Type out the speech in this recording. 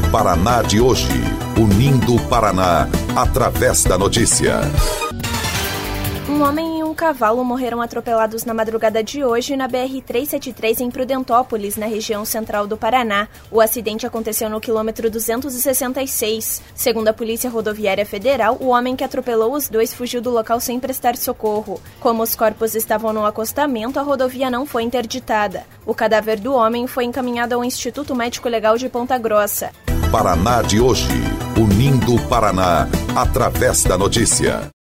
Paraná de hoje, unindo o Paraná através da notícia. Um homem e um cavalo morreram atropelados na madrugada de hoje na BR-373 em Prudentópolis, na região central do Paraná. O acidente aconteceu no quilômetro 266. Segundo a Polícia Rodoviária Federal, o homem que atropelou os dois fugiu do local sem prestar socorro. Como os corpos estavam no acostamento, a rodovia não foi interditada. O cadáver do homem foi encaminhado ao Instituto Médico Legal de Ponta Grossa. Paraná de hoje, unindo o Paraná através da notícia.